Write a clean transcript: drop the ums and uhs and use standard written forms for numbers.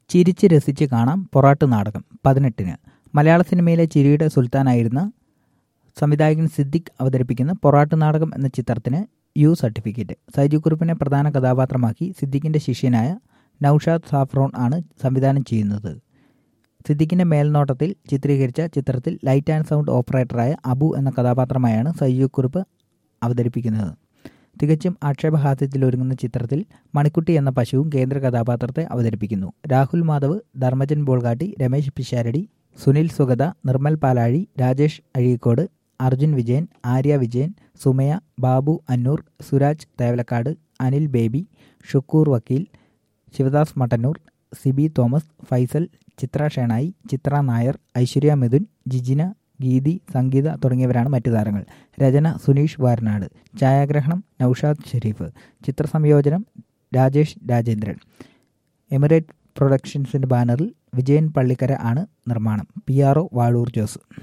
ചിരിച്ച് രസിച്ച് കാണാം പൊറാട്ട് നാടകം 18-ന്. മലയാള സിനിമയിലെ ചിരിയുടെ സുൽത്താനായിരുന്ന സംവിധായകൻ സിദ്ദിഖ് അവതരിപ്പിക്കുന്ന പൊറാട്ട് നാടകം എന്ന ചിത്രത്തിന് യു സർട്ടിഫിക്കറ്റ്. സൈജു കുറുപ്പിനെ പ്രധാന കഥാപാത്രമാക്കി സിദ്ദിഖിൻ്റെ ശിഷ്യനായ നൌഷാദ് സാഫ്രോൺ ആണ് സംവിധാനം ചെയ്യുന്നത്. സിദ്ദിഖിൻ്റെ മേൽനോട്ടത്തിൽ ചിത്രീകരിച്ച ചിത്രത്തിൽ ലൈറ്റ് ആൻഡ് സൗണ്ട് ഓപ്പറേറ്ററായ അബു എന്ന കഥാപാത്രമായാണ് സൈജു കുറുപ്പ് അവതരിപ്പിക്കുന്നത്. തികച്ചും ആക്ഷേപഹാസ്യത്തിലൊരുങ്ങുന്ന ചിത്രത്തിൽ മണിക്കുട്ടി എന്ന പശുവും കേന്ദ്ര കഥാപാത്രത്തെ അവതരിപ്പിക്കുന്നു. രാഹുൽ മാധവ്, ധർമ്മജൻ ബോൾഗാട്ടി, രമേശ് പിഷാരടി, സുനിൽ സുഗത, നിർമ്മൽ പാലാഴി, രാജേഷ് അഴീക്കോട്, അർജുൻ വിജയൻ, ആര്യ വിജയൻ, സുമയ, ബാബു അന്നൂർ, സുരാജ് തേവലക്കാട്, അനിൽ ബേബി, ഷുക്കൂർ വക്കീൽ, ശിവദാസ് മട്ടന്നൂർ, സിബി തോമസ്, ഫൈസൽ, ചിത്ര ഷേണായി, ചിത്ര നായർ, ഐശ്വര്യ മിഥുൻ, ജിജിന, ഗീതി, സംഗീത തുടങ്ങിയവരാണ് മറ്റു താരങ്ങൾ. രചന സുനീഷ് വാരനാട്. ഛായാഗ്രഹണം നൌഷാദ് ഷെരീഫ്. ചിത്രസംയോജനം രാജേഷ് രാജേന്ദ്രൻ. എമിറേറ്റ് പ്രൊഡക്ഷൻസിൻ്റെ ബാനറിൽ വിജയൻ പള്ളിക്കര ആണ് നിർമ്മാണം. PRO വാഴൂർ ജോസ്.